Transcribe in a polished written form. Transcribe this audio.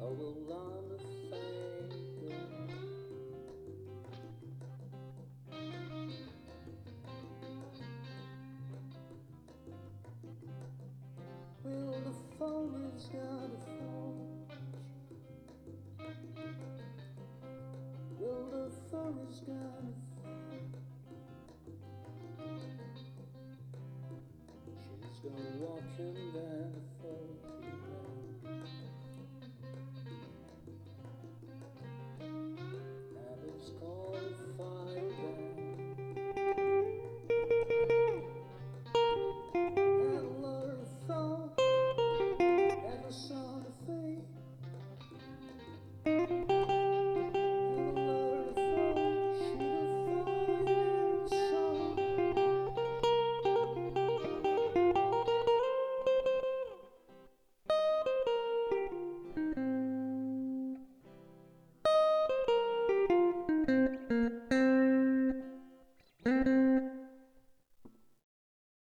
will learn to fade. Will the forest gotta fall? Will the forest gotta fall? She's gone walking down the forest.